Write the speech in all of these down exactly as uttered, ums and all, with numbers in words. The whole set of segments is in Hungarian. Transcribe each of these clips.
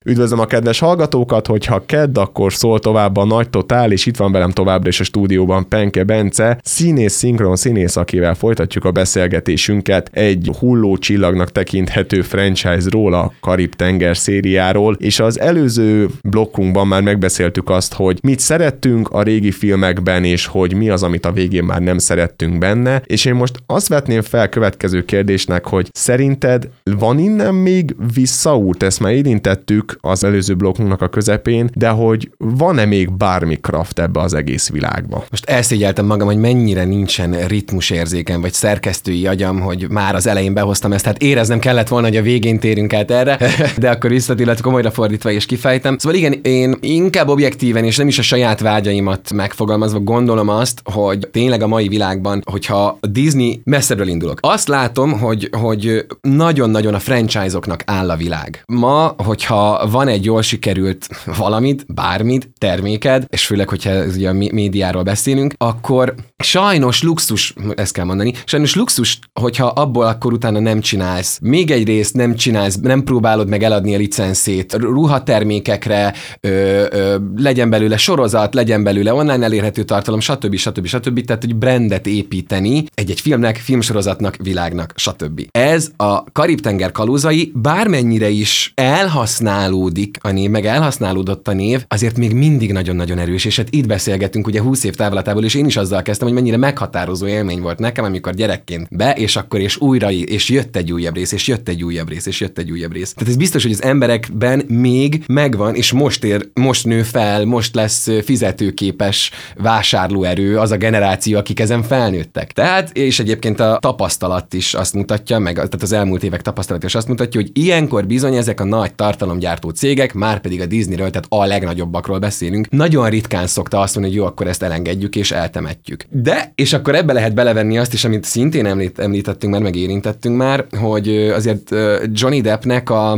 Üdvözlöm a kedves hallgatókat, hogyha kedd, akkor szól tovább a Nagy Totál, és itt van velem továbbra is a stúdióban Penke Bence, színész, szinkron színész, akivel folytatjuk a beszélgetésünket egy hulló csillagnak tekinthető franchise-ról, a Karib-tenger szériáról, és az előző blokkunkban már megbeszéltük azt, hogy mit szerettünk a régi filmekben, és hogy mi az, amit a végén már nem szerettünk benne, és én most azt vetném fel következő kérdésnek, hogy szerinted van innen még visszaút? Ezt már érintettük az előző blokkunknak a közepén, de hogy van-e még bármi craft ebbe az egész világba? Most elszégyeltem magam, hogy mennyire nincsen ritmusérzéken, vagy szerkesztői agyam, hogy már az elején behoztam ezt, hát éreznem kellett volna, hogy a végén térünk át erre, de akkor visszatérlek komolyra fordítva és kifejtem. Szóval igen, én inkább objektíven, és nem is a saját vágyaimat megfogalmazva gondolom azt, hogy tényleg a mai világban, hogyha a Disney messzebbről indulok, azt látom, hogy, hogy nagyon-nagyon a franchise-oknak áll a világ. Ma, hogyha van egy jól sikerült valamit, bármit, terméked, és főleg, hogyha ugye a médiáról beszélünk, akkor sajnos luxus, ezt kell mondani, sajnos luxus, hogyha abból akkor utána nem csinálsz. Még egy részt nem csinálsz, nem próbálod meg eladni a licenszét, ruhatermékekre, ö, ö, legyen belőle sorozat, legyen belőle online elérhető tartalom, stb. stb. stb. Tehát, hogy brandet építeni egy-egy filmnek, filmsorozatnak, világnak, stb. Ez a Karib-tenger kalózai bármennyire is elhasználódik a név, meg elhasználódott a név, azért még mindig nagyon-nagyon erős, és hát itt beszélgetünk ugye húsz év távlatából, és én is azzal kezdtem, hogy mennyire meghatározó élmény volt nekem, amikor gyerekként be, és akkor és újra, és jött egy újabb rész, és jött egy újabb rész, és jött egy újabb rész. Tehát ez biztos, hogy az emberekben még megvan, és most ér, most nő fel, most lesz fizetőképes vásárlóerő az a generáció, akik ezen felnőttek. Tehát, és egyébként a tapasztalat is azt mutatja, meg tehát az elmúlt évek tapasztalat is azt mutatja, hogy ilyenkor bizony ezek a nagy tartalomgyártó cégek, már pedig a Disneyről, tehát a legnagyobbakról beszélünk, nagyon ritkán szokta azt mondani, hogy jó, akkor ezt elengedjük és eltemetjük. De, és akkor ebbe lehet belevenni azt is, amit szintén említ, említettünk már, meg érintettünk már, hogy azért Johnny Deppnek a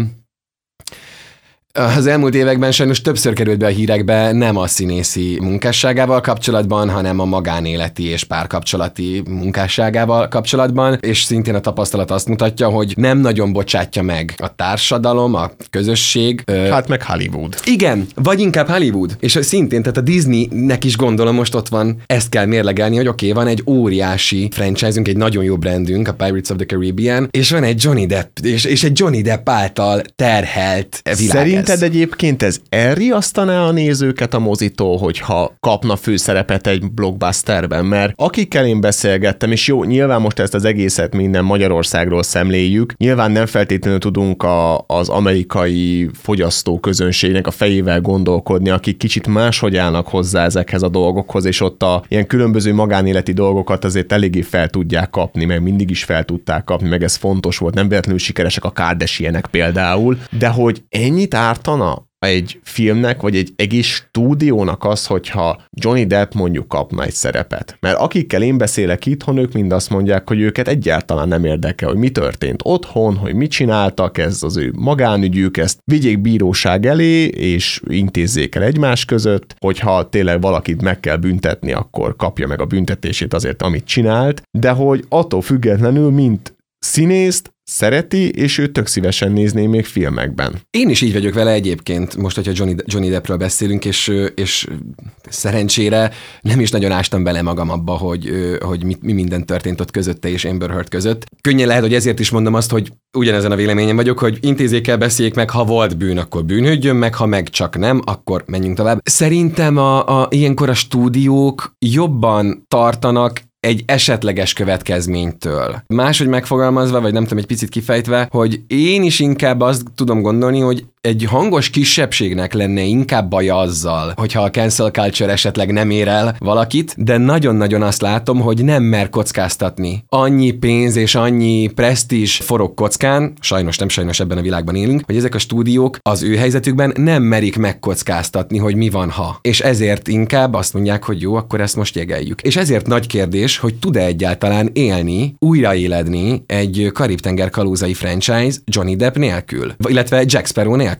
az elmúlt években sajnos többször került be a hírekbe nem a színészi munkásságával kapcsolatban, hanem a magánéleti és párkapcsolati munkásságával kapcsolatban, és szintén a tapasztalat azt mutatja, hogy nem nagyon bocsátja meg a társadalom, a közösség. Hát meg Hollywood. Igen, vagy inkább Hollywood. És szintén, tehát a Disneynek is gondolom most ott van, ezt kell mérlegelni, hogy oké, okay, van egy óriási franchise-ünk, egy nagyon jó brandünk, a Pirates of the Caribbean, és van egy Johnny Depp, és, és egy Johnny Depp által terhelt világ. Szerint Szerinted egyébként ez elriasztaná a nézőket a mozitól, hogyha kapna főszerepet egy blockbusterben? Mert akikkel én beszélgettem, és jó, nyilván most ezt az egészet minden Magyarországról szemléljük, nyilván nem feltétlenül tudunk a, az amerikai fogyasztóközönségnek a fejével gondolkodni, akik kicsit máshogy állnak hozzá ezekhez a dolgokhoz, és ott a ilyen különböző magánéleti dolgokat azért eléggé fel tudják kapni, meg mindig is fel tudták kapni, meg ez fontos volt, nem véletlenül sikeresek a Kardashianek például, de hogy ennyit ártana egy filmnek, vagy egy egész stúdiónak az, hogyha Johnny Depp mondjuk kapna egy szerepet. Mert akikkel én beszélek itthon, ők mind azt mondják, hogy őket egyáltalán nem érdekel, hogy mi történt otthon, hogy mit csináltak, ez az ő magánügyük, ezt vigyék bíróság elé, és intézzék el egymás között, hogyha tényleg valakit meg kell büntetni, akkor kapja meg a büntetését azért, amit csinált, de hogy attól függetlenül, mint színészt szereti, és ő tök szívesen nézné még filmekben. Én is így vagyok vele egyébként, most, hogyha Johnny, Johnny Deppről beszélünk, és, és szerencsére nem is nagyon ástam bele magam abba, hogy, hogy mi, mi minden történt ott közötte és Amber Heard között. Könnyen lehet, hogy ezért is mondom azt, hogy ugyanezen a véleményen vagyok, hogy intézzék el, beszéljék meg, ha volt bűn, akkor bűnhődjön meg, ha meg csak nem, akkor menjünk tovább. Szerintem a, a, ilyenkor a stúdiók jobban tartanak egy esetleges következménytől. Máshogy megfogalmazva, vagy nem tudom, egy picit kifejtve, hogy én is inkább azt tudom gondolni, hogy egy hangos kisebbségnek lenne inkább baja azzal, hogyha a cancel culture esetleg nem ér el valakit, de nagyon-nagyon azt látom, hogy nem mer kockáztatni. Annyi pénz és annyi presztízs forog kockán, sajnos nem sajnos ebben a világban élünk, hogy ezek a stúdiók az ő helyzetükben nem merik megkockáztatni, hogy mi van, ha. És ezért inkább azt mondják, hogy jó, akkor ezt most jegeljük. És ezért nagy kérdés, hogy tud-e egyáltalán élni, újraéledni egy Karib-tenger kalózai franchise Johnny Depp nélkül, illetve Jack Sparrow nélkül.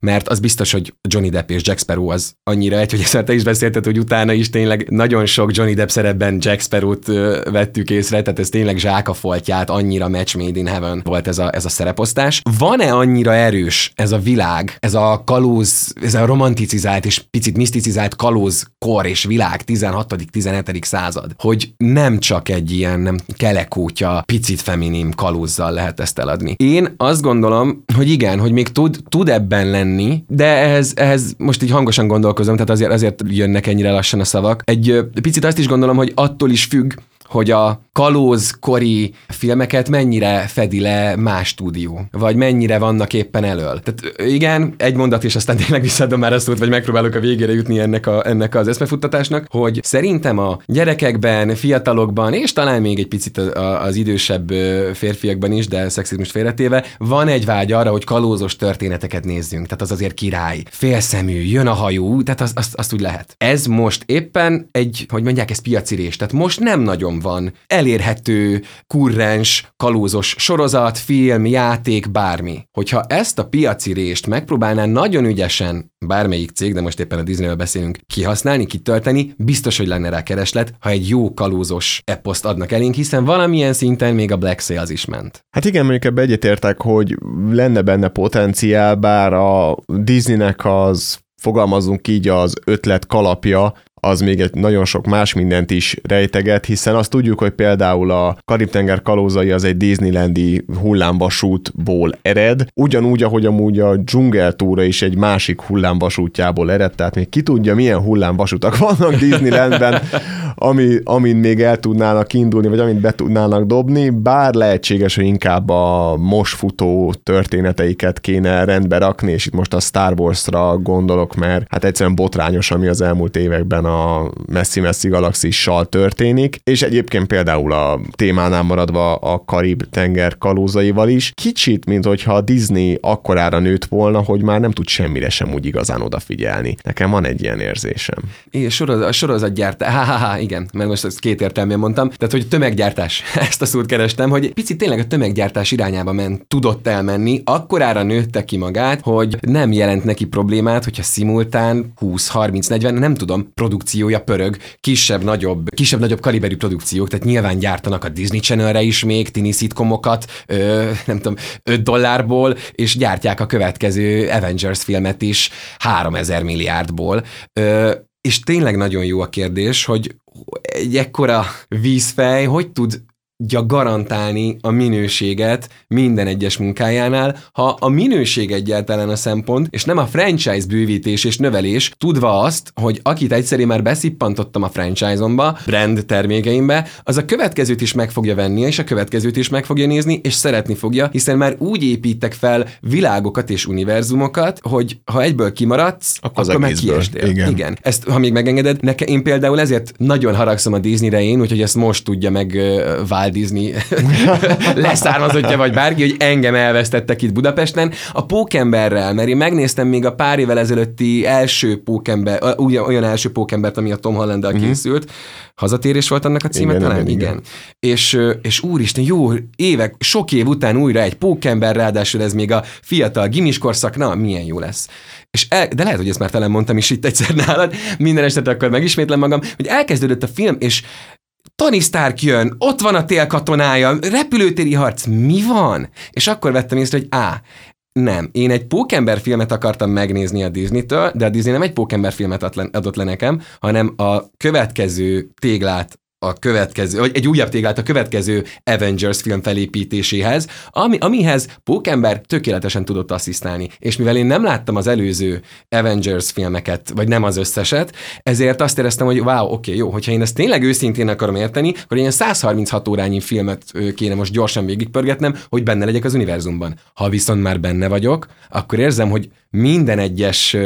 mert az biztos, hogy Johnny Depp és Jack Sparrow az annyira egy, hogy ezt te is beszélted, hogy utána is tényleg nagyon sok Johnny Depp szerepben Jack Sparrowt vettük észre, tehát ez tényleg zsákafoltját, annyira match made in heaven volt ez a, ez a szereposztás. Van-e annyira erős ez a világ, ez a kalóz, ez a romanticizált és picit miszticizált kalózkor és világ tizenhatodik-tizenhetedik század, hogy nem csak egy ilyen nem kelekótya, picit feminim kalózzal lehet ezt eladni. Én azt gondolom, hogy igen, hogy még tud, tud ebben lenni, de ehhez, ehhez most így hangosan gondolkozom, tehát azért, azért jönnek ennyire lassan a szavak. Egy picit azt is gondolom, hogy attól is függ, hogy a kalózkori filmeket mennyire fedi le más stúdió, vagy mennyire vannak éppen elől. Tehát igen, egy mondat, és aztán tényleg visszaadom már a szót, vagy megpróbálok a végére jutni ennek, a, ennek az eszmefuttatásnak, hogy szerintem a gyerekekben, fiatalokban, és talán még egy picit az idősebb férfiakban is, de szexizmus félretéve, van egy vágy arra, hogy kalózos történeteket nézzünk. Tehát az azért király, félszemű, jön a hajó, tehát az, azt, azt úgy lehet. Ez most éppen egy, hogy mondják, ez piacirés. Tehát most nem nagyon van elérhető, kurrens, kalózos sorozat, film, játék, bármi. Hogyha ezt a piaci rést megpróbálná nagyon ügyesen bármelyik cég, de most éppen a Disneyről beszélünk, kihasználni, kitölteni, biztos, hogy lenne rá kereslet, ha egy jó kalózos eposzt adnak elénk, hiszen valamilyen szinten még a Black Sails is ment. Hát igen, mondjuk ebbe egyetértek, hogy lenne benne potenciál, bár a Disneynek az, fogalmazunk így, az ötlet kalapja, az még egy nagyon sok más mindent is rejteget, hiszen azt tudjuk, hogy például a Karib-tenger kalózai az egy Disneylandi hullámvasútból ered, ugyanúgy, ahogy amúgy a dzsungeltúra is egy másik hullámvasútjából ered, tehát még ki tudja, milyen hullámvasutak vannak Disneylandben, ami, amin még el tudnának indulni, vagy amit be tudnának dobni, bár lehetséges, hogy inkább a most futó történeteiket kéne rendbe rakni, és itt most a Star Wars-ra gondolok, mert hát egyszerűen botrányos, ami az elmúlt években a messzi-messzi galaxissal történik, és egyébként például a témánál maradva a Karib-tenger kalózaival is, kicsit, mint hogyha a Disney akkorára nőtt volna, hogy már nem tud semmire sem úgy igazán odafigyelni. Nekem van egy ilyen érzésem. Igen, sorozat, a sorozatgyártás, ha, ha, ha, igen, mert most ezt kétértelműen mondtam, tehát hogy tömeggyártás, ezt a szót kerestem, hogy picit tényleg a tömeggyártás irányába ment, tudott elmenni, akkorára nőtte ki magát, hogy nem jelent neki problémát, hogyha szimultán húsz, harminc, negyven, nem tudom, produkciója pörög, kisebb-nagyobb, kisebb-nagyobb kaliberű produkciók, tehát nyilván gyártanak a Disney Channelre is még tini szitkomokat, ö, nem tudom, öt dollárból, és gyártják a következő Avengers filmet is háromezer milliárdból. Ö, és tényleg nagyon jó a kérdés, hogy egy ekkora vízfej hogy tud garantálni a minőséget minden egyes munkájánál, ha a minőség egyáltalán a szempont, és nem a franchise bővítés és növelés, tudva azt, hogy akit egyszerűen már beszippantottam a franchise-omba, brand termékeimbe, az a következőt is meg fogja venni, és a következőt is meg fogja nézni, és szeretni fogja, hiszen már úgy építek fel világokat és univerzumokat, hogy ha egyből kimaradsz, akkor, akkor meg kiestél. Igen. Igen. Ezt, ha még megengeded, nekem én például ezért nagyon haragszom a Disneyre én, úgyhogy ezt most tudja meg uh, Disney leszármazottja, vagy bárki, hogy engem elvesztettek itt Budapesten. A Pókemberrel, mert én megnéztem még a pár évvel ezelőtti első Pókember, olyan első Pókembert, ami a Tom Hollanddal uh-huh. készült. Hazatérés volt annak a címe igen, talán? Igen. igen. És, és úristen, jó évek, sok év után újra egy Pókember, ráadásul ez még a fiatal gimis korszak, na, milyen jó lesz. És el, de lehet, hogy ezt már talán mondtam is itt egyszer nálad, minden esetre akkor megismétlem magam, hogy elkezdődött a film, és Tony Stark jön, ott van a télkatonája, repülőtéri harc, mi van? És akkor vettem észre, hogy á, nem, én egy Pókember filmet akartam megnézni a Disney-től, de a Disney nem egy Pókember filmet adott le nekem, hanem a következő téglát, a következő, vagy egy újabb téglát a következő Avengers film felépítéséhez, ami, amihez Pókember tökéletesen tudott asszisztálni. És mivel én nem láttam az előző Avengers filmeket, vagy nem az összeset, ezért azt éreztem, hogy wow, oké, okay, jó, hogyha én ezt tényleg őszintén akarom érteni, akkor ilyen száz harminchat órányi filmet kéne most gyorsan végigpörgetnem, hogy benne legyek az univerzumban. Ha viszont már benne vagyok, akkor érzem, hogy minden egyes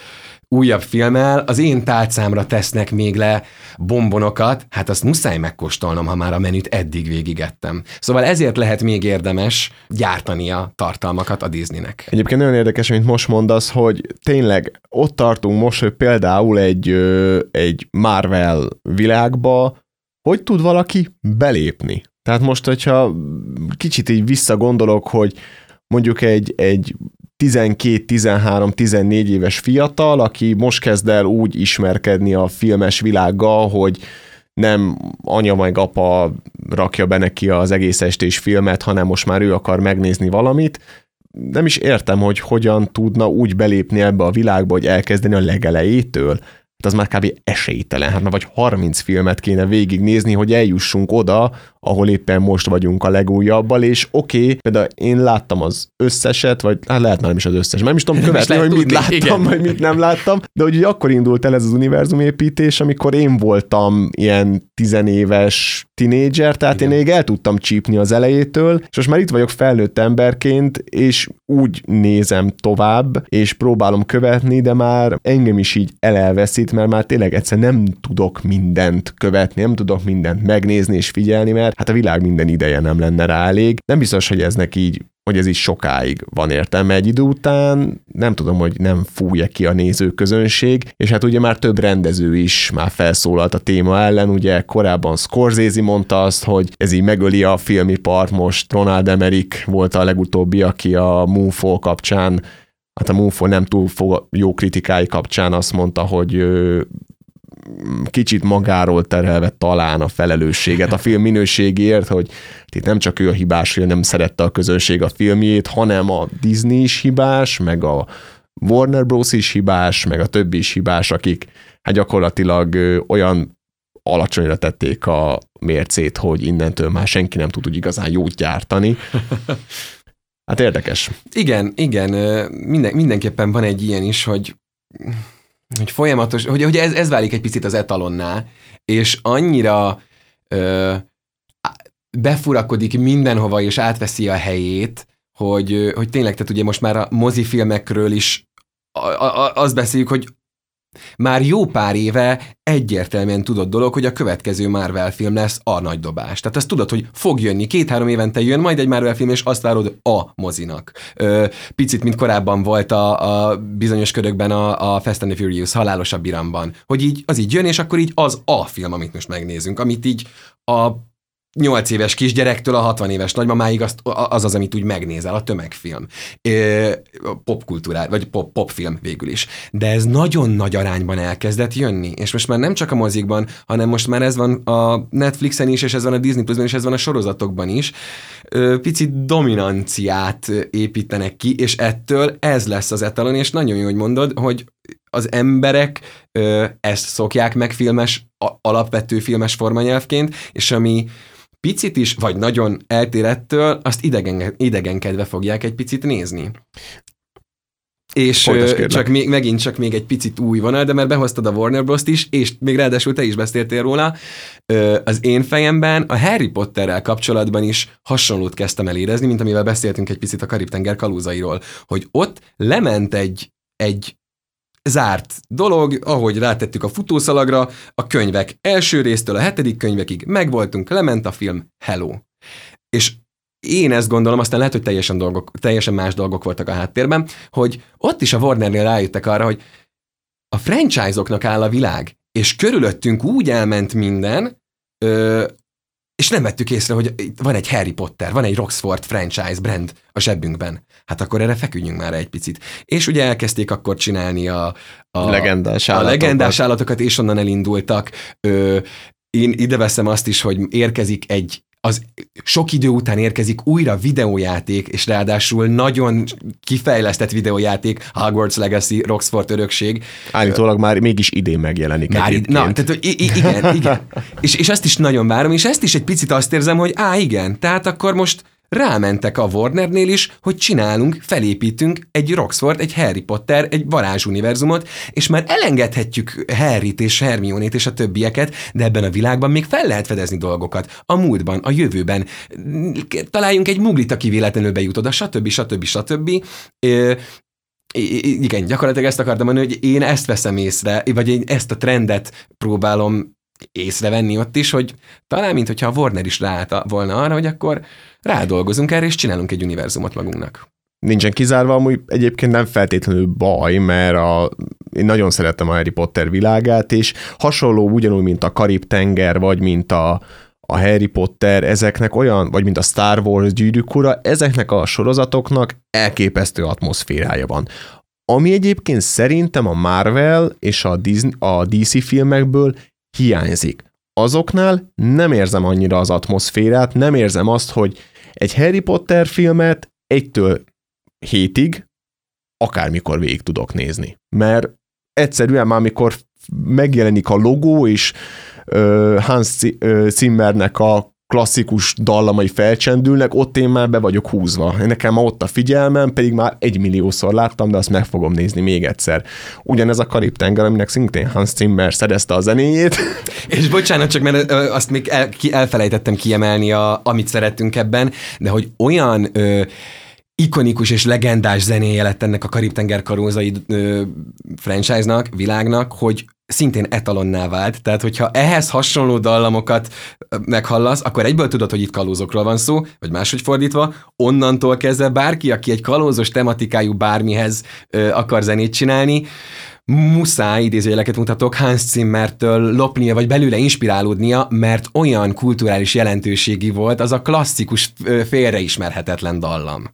újabb filmmel az én tálcámra tesznek még le bombonokat, hát azt muszáj megkóstolnom, ha már a menüt eddig végigettem. Szóval ezért lehet még érdemes gyártani a tartalmakat a Disneynek. Egyébként nagyon érdekes, amit most mondasz, hogy tényleg ott tartunk most, hogy például egy, egy Marvel világba, hogy tud valaki belépni? Tehát most, hogyha kicsit így visszagondolok, hogy mondjuk egy, egy tizenkét, tizenhárom, tizennégy éves fiatal, aki most kezd el úgy ismerkedni a filmes világgal, hogy nem anya meg apa rakja be neki az egész estés filmet, hanem most már ő akar megnézni valamit. Nem is értem, hogy hogyan tudna úgy belépni ebbe a világba, hogy elkezdeni a legelejétől. Hát az már kb. Esélytelen. Hát már vagy harminc filmet kéne végignézni, hogy eljussunk oda, ahol éppen most vagyunk a legújabbal, és oké, okay, például én láttam az összeset, vagy hát lehet már nem is az összes, nem is tudom követni, hogy mit tudni, láttam, igen. Vagy mit nem láttam, de hogy ugye akkor indult el ez az univerzumépítés, amikor én voltam ilyen tizenéves tinédzser, tehát igen. Én még el tudtam csípni az elejétől, és most már itt vagyok felnőtt emberként, és úgy nézem tovább, és próbálom követni, de már engem is így elelveszít, mert már tényleg egyszer nem tudok mindent követni, nem tudok mindent megnézni és figyelni, mert hát a világ minden ideje nem lenne rá elég. Nem biztos, hogy ez neki így, hogy ez így sokáig van értelme egy idő után, nem tudom, hogy nem fújja ki a nézőközönség, és hát ugye már több rendező is már felszólalt a téma ellen, ugye korábban Scorsese mondta azt, hogy ez így megöli a filmipart, most Ronald Emmerich volt a legutóbbi, aki a Moonfall kapcsán, hát a Moonfall nem túl jó kritikái kapcsán azt mondta, hogy kicsit magáról terhelve talán a felelősséget a film minőségéért, hogy itt nem csak ő a hibás, hogy nem szerette a közönség a filmjét, hanem a Disney is hibás, meg a Warner Bros. Is hibás, meg a többi is hibás, akik hát gyakorlatilag olyan alacsonyra tették a mércét, hogy innentől már senki nem tud úgy igazán jót gyártani. Hát érdekes. Igen, igen, minden, mindenképpen van egy ilyen is, hogy hogy folyamatos, hogy, hogy ez, ez válik egy picit az etalonná, és annyira ö, befurakodik mindenhova, és átveszi a helyét, hogy, hogy tényleg, tehát ugye most már a mozifilmekről is a, a, azt beszéljük, hogy már jó pár éve egyértelműen tudott dolog, hogy a következő Marvel film lesz a nagy dobás. Tehát azt tudod, hogy fog jönni, két-három évente jön, majd egy Marvel film, és azt várod a mozinak. Ö, picit, mint korábban volt a, a bizonyos körökben a, a Fast and the Furious halálosabb iramban, hogy így az így jön, és akkor így az a film, amit most megnézünk, amit így a nyolc éves kisgyerektől a hatvan éves nagymamáig azt, az az, amit úgy megnézel, a tömegfilm. Popkultúrál, vagy pop, popfilm végül is. De ez nagyon nagy arányban elkezdett jönni, és most már nem csak a mozikban, hanem most már ez van a Netflixen is, és ez van a Disney Plusban, és ez van a sorozatokban is. Picit dominanciát építenek ki, és ettől ez lesz az etalon, és nagyon jó, hogy mondod, hogy az emberek ezt szokják meg filmes, alapvető filmes formanyelvként, és ami picit is, vagy nagyon eltér ettől, azt idegen, idegenkedve fogják egy picit nézni. És csak még, megint csak még egy picit új vonal, de mert behoztad a Warner Bros-t is, és még ráadásul te is beszéltél róla, az én fejemben a Harry Potterrel kapcsolatban is hasonlót kezdtem el érezni, mint amivel beszéltünk egy picit a Karib-tenger kalózairól, hogy ott lement egy, egy zárt dolog, ahogy rátettük a futószalagra, a könyvek első résztől a hetedik könyvekig megvoltunk, lement a film, hello. És én ezt gondolom, aztán lehet, hogy teljesen, dolgok, teljesen más dolgok voltak a háttérben, hogy ott is a Warnernél rájöttek arra, hogy a franchise-oknak áll a világ, és körülöttünk úgy elment minden, ö, és nem vettük észre, hogy van egy Harry Potter, van egy Roxford franchise brand a zsebünkben. Hát akkor erre feküdjünk már egy picit. És ugye elkezdték akkor csinálni a, a, legendás, a állatokat. legendás állatokat, és onnan elindultak. Ö, én ide veszem azt is, hogy érkezik egy az sok idő után érkezik újra videójáték, és ráadásul nagyon kifejlesztett videójáték, Hogwarts Legacy, Roxford örökség. Állítólag már mégis idén megjelenik már egyébként. Na, tehát i- i- igen, igen. és, és ezt is nagyon várom, és ezt is egy picit azt érzem, hogy á, igen, tehát akkor most rámentek a Warnernél is, hogy csinálunk, felépítünk egy Roxford, egy Harry Potter, egy varázsuniverzumot, és már elengedhetjük Harryt és Hermionét és a többieket, de ebben a világban még fel lehet fedezni dolgokat. A múltban, a jövőben. Találjunk egy muglit, aki véletlenül bejut oda, stb. stb. stb. Igen, gyakorlatilag ezt akartam mondani, hogy én ezt veszem észre, vagy én ezt a trendet próbálom észrevenni ott is, hogy talán, mintha a Warner is ráállt volna arra, hogy akkor rádolgozunk erre, és csinálunk egy univerzumot magunknak. Nincsen kizárva, amúgy egyébként nem feltétlenül baj, mert a, én nagyon szerettem a Harry Potter világát, és hasonló ugyanúgy, mint a Karib-tenger, vagy mint a, a Harry Potter, ezeknek olyan, vagy mint a Star Wars, Gyűrűk ura, ezeknek a sorozatoknak elképesztő atmoszférája van. Ami egyébként szerintem a Marvel és a, Disney, a dé cé filmekből hiányzik. Azoknál nem érzem annyira az atmoszférát, nem érzem azt, hogy egy Harry Potter filmet egytől hétig akármikor végig tudok nézni. Mert egyszerűen már amikor megjelenik a logó, és uh, Hans Zimmernek a klasszikus dallamai felcsendülnek, ott én már be vagyok húzva. Nekem már ott a figyelmem, pedig már egymilliószor láttam, de azt meg fogom nézni még egyszer. Ugyanez a Karib-tenger, aminek szintén Hans Zimmer szerezte a zenéjét. És bocsánat, csak mert azt még el, ki, elfelejtettem kiemelni, a, amit szerettünk ebben, de hogy olyan ö, ikonikus és legendás zenéje lett ennek a Karib-tenger karózai ö, franchise-nak, világnak, hogy szintén etalonná vált, tehát hogyha ehhez hasonló dallamokat meghallasz, akkor egyből tudod, hogy itt kalózokról van szó, vagy máshogy fordítva, onnantól kezdve bárki, aki egy kalózos tematikájú bármihez ö, akar zenét csinálni, muszáj, idézőjeleket mutatok, Hans Zimmertől lopnia, vagy belőle inspirálódnia, mert olyan kulturális jelentőségi volt az a klasszikus, félreismerhetetlen dallam.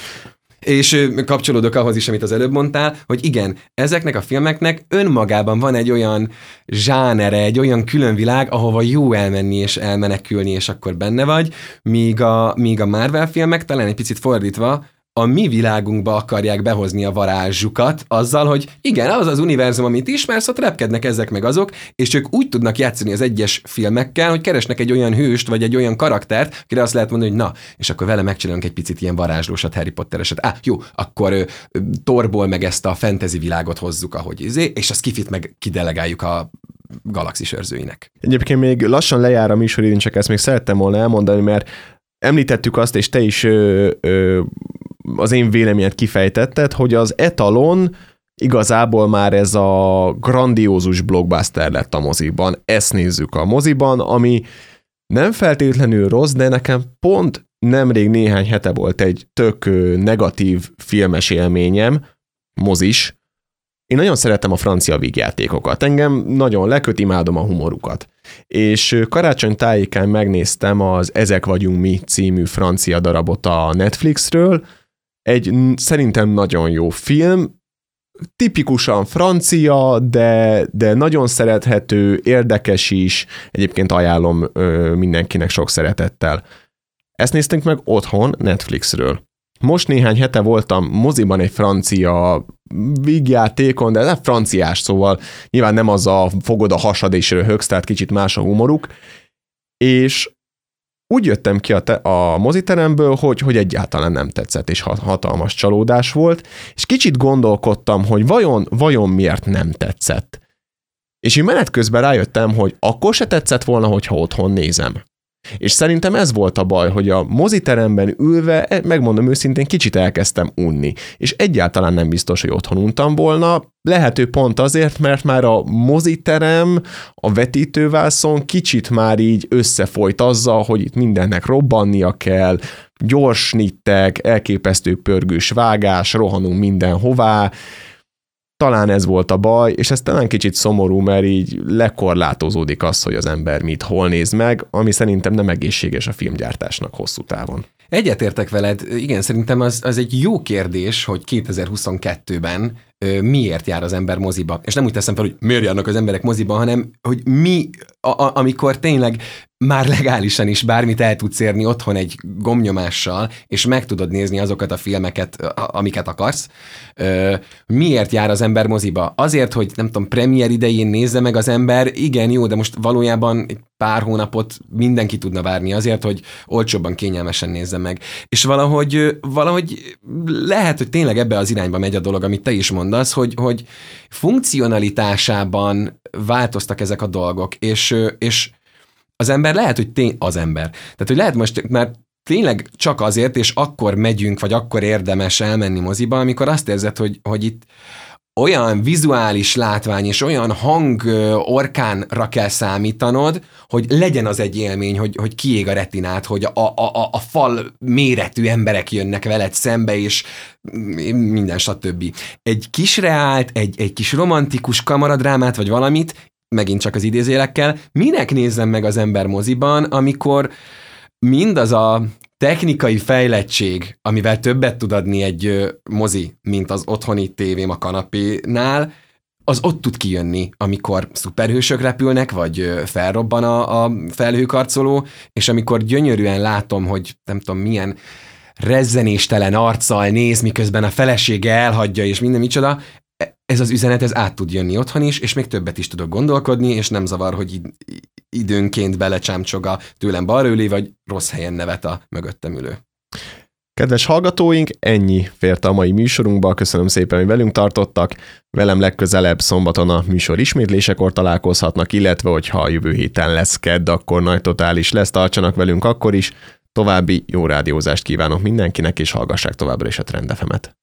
És kapcsolódok ahhoz is, amit az előbb mondtál, hogy igen, ezeknek a filmeknek önmagában van egy olyan zsánere, egy olyan külön világ, ahova jó elmenni és elmenekülni, és akkor benne vagy, míg a, míg a Marvel filmek talán egy picit fordítva, a mi világunkba akarják behozni a varázsukat azzal, hogy igen, az az univerzum, amit ismersz, ott repkednek ezek meg azok, és ők úgy tudnak játszani az egyes filmekkel, hogy keresnek egy olyan hőst, vagy egy olyan karaktert, akire azt lehet mondani, hogy na, és akkor vele megcsinálunk egy picit ilyen varázslósat, Harry Pottereset. Á, jó, akkor ö, Thorból meg ezt a fantasy világot hozzuk, ahogy izé, és a skifit meg kidelegáljuk a galaxis őrzőinek. Egyébként még lassan lejár a műsoridőn, csak ezt még szerettem volna elmondani, mert említettük azt, és te is ö, ö, az én véleményet kifejtetted, hogy az etalon igazából már ez a grandiózus blockbuster lett a moziban. Ezt nézzük a moziban, ami nem feltétlenül rossz, de nekem pont nemrég néhány hete volt egy tök negatív filmes élményem, mozis. Én nagyon szeretem a francia vígjátékokat. Engem nagyon leköt, imádom a humorukat. És karácsony tájékán megnéztem az Ezek vagyunk mi című francia darabot a Netflixről. Egy szerintem nagyon jó film, tipikusan francia, de, de nagyon szerethető, érdekes is, egyébként ajánlom ö, mindenkinek sok szeretettel. Ezt néztünk meg otthon Netflixről. Most néhány hete voltam moziban egy francia vígjátékon, de nem franciás, szóval nyilván nem az a fogod a hasad és röhögsz, tehát kicsit más a humoruk, és úgy jöttem ki a, te- a moziteremből, hogy, hogy egyáltalán nem tetszett, és hatalmas csalódás volt, és kicsit gondolkodtam, hogy vajon, vajon miért nem tetszett. És én menet közben rájöttem, hogy akkor se tetszett volna, hogyha otthon nézem. És szerintem ez volt a baj, hogy a moziteremben ülve, megmondom őszintén, kicsit elkezdtem unni. És egyáltalán nem biztos, hogy otthon untam volna, lehető pont azért, mert már a moziterem, a vetítővászon kicsit már így összefolyt azzal, hogy itt mindennek robbannia kell, gyors snittek, elképesztő pörgős vágás, rohanunk mindenhová. Talán ez volt a baj, és ez talán kicsit szomorú, mert így lekorlátozódik az, hogy az ember mit hol néz meg, ami szerintem nem egészséges a filmgyártásnak hosszú távon. Egyetértek veled, igen, szerintem az, az egy jó kérdés, hogy kétezer-huszonkettőben ö, miért jár az ember moziba. És nem úgy teszem fel, hogy miért járnak az emberek moziba, hanem hogy mi, a, a, amikor tényleg már legálisan is bármit el tudsz érni otthon egy gombnyomással, és meg tudod nézni azokat a filmeket, amiket akarsz. Ö, miért jár az ember moziba? Azért, hogy nem tudom, premier idején nézze meg az ember, igen, jó, de most valójában egy pár hónapot mindenki tudna várni azért, hogy olcsóbban, kényelmesen nézze meg. És valahogy, valahogy lehet, hogy tényleg ebbe az irányba megy a dolog, amit te is mondasz, hogy, hogy funkcionalitásában változtak ezek a dolgok, és, és az ember lehet, hogy tény, az ember. Tehát, hogy lehet most már tényleg csak azért, és akkor megyünk, vagy akkor érdemes elmenni moziba, amikor azt érzed, hogy, hogy itt olyan vizuális látvány és olyan hang orkánra kell számítanod, hogy legyen az egy élmény, hogy, hogy kiég a retinát, hogy a, a, a fal méretű emberek jönnek veled szembe, és minden stb. Egy kis reált, egy, egy kis romantikus kamaradrámát, vagy valamit megint csak az idézélekkel, minek nézzem meg az ember moziban, amikor mindaz a technikai fejlettség, amivel többet tud adni egy mozi, mint az otthoni tévém a kanapénál, az ott tud kijönni, amikor szuperhősök repülnek, vagy felrobban a, a felhőkarcoló, és amikor gyönyörűen látom, hogy nem tudom milyen rezzenéstelen arccal néz, miközben a felesége elhagyja, és minden micsoda, ez az üzenet, ez át tud jönni otthon is, és még többet is tudok gondolkodni, és nem zavar, hogy időnként belecsámcsog a tőlem balra, vagy rossz helyen nevet a mögöttem ülő. Kedves hallgatóink, ennyi fért a mai műsorunkba, köszönöm szépen, hogy velünk tartottak, velem legközelebb szombaton a műsor ismétlésekor találkozhatnak, illetve hogyha a jövő héten lesz kedd, akkor Nagy Totál is lesz, tartsanak velünk akkor is, további jó rádiózást kívánok mindenkinek, és hallgassák továbbra is a Trend ef emet.